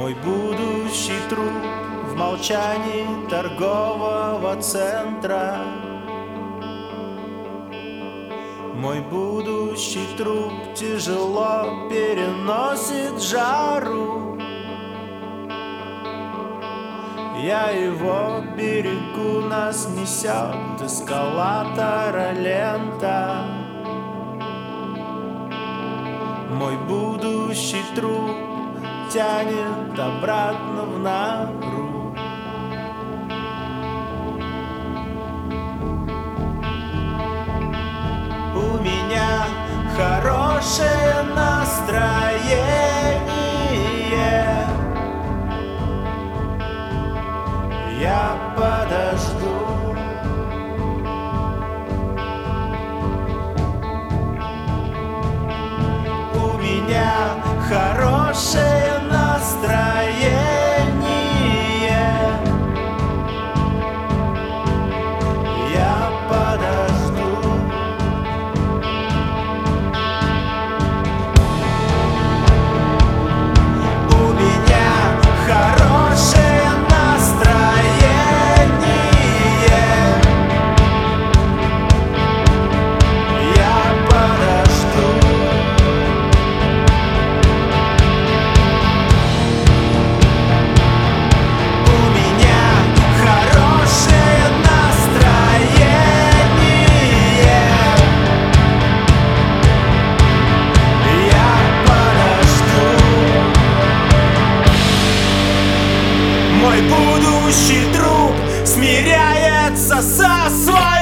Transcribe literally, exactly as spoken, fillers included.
Мой будущий труп в молчании торгового центра. Мой будущий труп тяжело переносит жару. Я его берегу, нас несет эскалатора лента. Мой будущий труп тянет обратно в нору. У меня хорошее настроение. Я подожду. У меня хорошее настроение. Я подожду. У меня хорошее настроение. Я подожду. Мой будущий труп смиряется со своим.